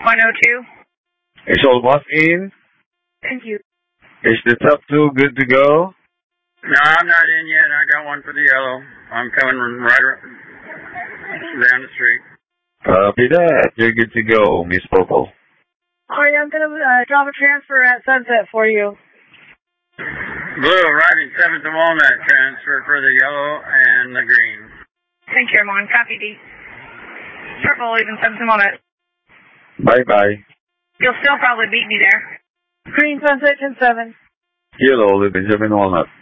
102. It's almost in. Thank you. Is the top two good to go? No, I'm not in yet. I got one for the yellow. I'm coming right down the street. Copy that. You're good to go, Miss Purple. Alright, I'm going to drop a transfer at Sunset for you. Blue, arriving 7th to Walnut, transfer for the yellow and the green. Thank you, everyone. Copy, D. Purple, leaving 7th to Walnut. Bye-bye. You'll still probably beat me there. Green, Sunset, 10-7. Yellow, leaving 7 Walnut.